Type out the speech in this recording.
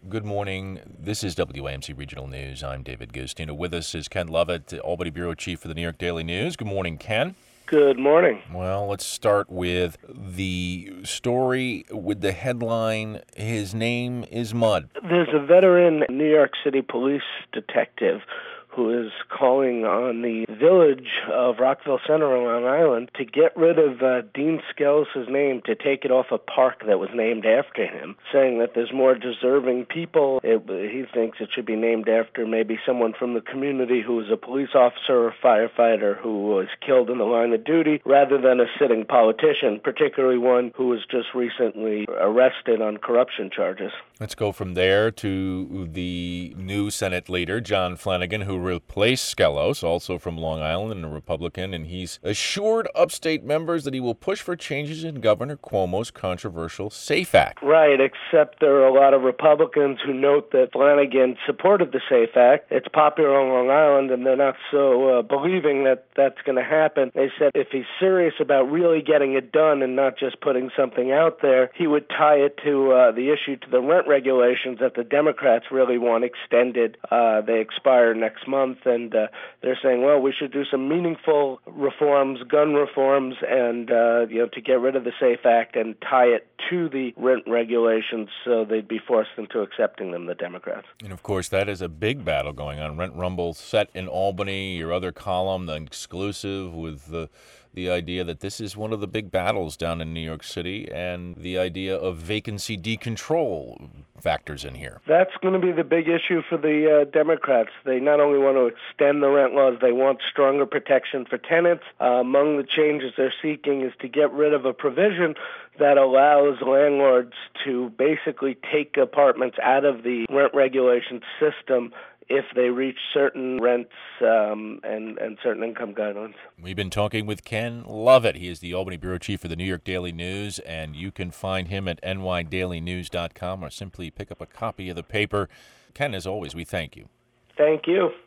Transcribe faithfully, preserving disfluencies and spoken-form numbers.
Good morning. This is W A M C Regional News. I'm David Gustino. With us is Ken Lovett, Albany Bureau Chief for the New York Daily News. Good morning, Ken. Good morning. Well, let's start with the story with the headline, "His name is Mud." There's a veteran New York City police detective who is calling on the village of Rockville Center on Long Island to get rid of uh, Dean Skelos' name, to take it off a park that was named after him, saying that there's more deserving people. It, he thinks it should be named after maybe someone from the community who was a police officer or firefighter who was killed in the line of duty, rather than a sitting politician, particularly one who was just recently arrested on corruption charges. Let's go from there to the new Senate leader, John Flanagan, who replaced Skelos, also from Long Island and a Republican, and he's assured upstate members that he will push for changes in Governor Cuomo's controversial SAFE Act. Right, except there are a lot of Republicans who note that Flanagan supported the SAFE Act. It's popular on Long Island, and they're not so uh, believing that that's going to happen. They said if he's serious about really getting it done and not just putting something out there, he would tie it to uh, the issue to the rent regulations that the Democrats really want extended. Uh, they expire next month, and uh, they're saying, well, we should do some meaningful reforms, gun reforms, and uh, you know, to get rid of the SAFE Act and tie it to the rent regulations so they'd be forced into accepting them, the Democrats. And, of course, that is a big battle going on. Rent Rumble set in Albany, your other column, the exclusive, with the the idea that this is one of the big battles down in New York City, and the idea of vacancy decontrol factors in here. That's going to be the big issue for the uh, Democrats. They not only want to extend the rent laws, they want stronger protection for tenants. Uh, among the changes they're seeking is to get rid of a provision that allows landlords to basically take apartments out of the rent regulation system if they reach certain rents um, and, and certain income guidelines. We've been talking with Ken Lovett. He is the Albany Bureau Chief for the New York Daily News, and you can find him at N Y daily news dot com or simply pick up a copy of the paper. Ken, as always, we thank you. Thank you.